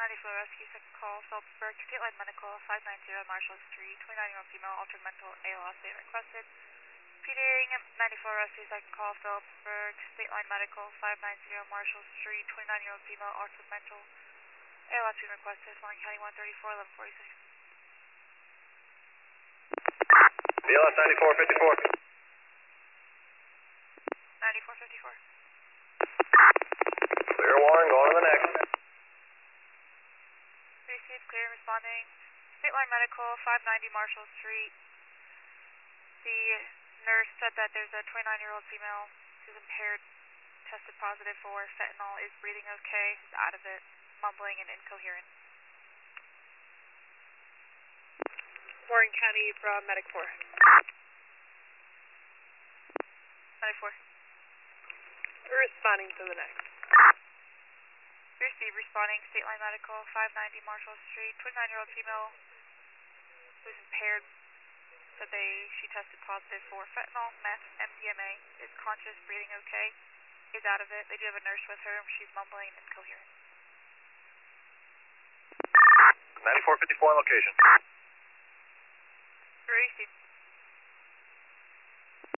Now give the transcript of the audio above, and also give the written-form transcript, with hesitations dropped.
94 Rescue, second call, Phillipsburg, State Line Medical, 590 Marshall Street, 29-year-old female, altered mental, ALS being requested. Repeating, 94 Rescue, second call, Phillipsburg, State Line Medical, 590 Marshall Street, 29-year-old female, altered mental, ALS being requested, Warren County 134, 1146. BLS 9454. 9454. Clear Warren, going to the next. Received, clear, responding. State Line Medical, 590 Marshall Street. The nurse said that there's a 29-year-old female who's impaired, tested positive for fentanyl, is breathing okay, is out of it, mumbling and incoherent. Warren County from Medic 4. Medic 4. We're responding to the next. Receive, responding, State Line Medical, 590 Marshall Street, 29-year-old female who's impaired, said she tested positive for fentanyl, meth, MDMA, is conscious, breathing okay, is out of it. They do have a nurse with her, she's mumbling and incoherent. 9454 location. Receive.